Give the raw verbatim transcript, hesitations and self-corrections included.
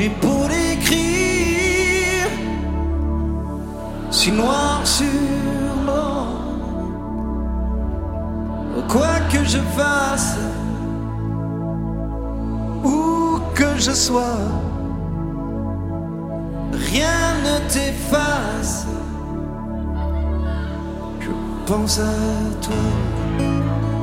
Et pour l'écrire, si noir sur blanc, quoi que je fasse, où que je sois, rien ne t'efface. Je pense à toi.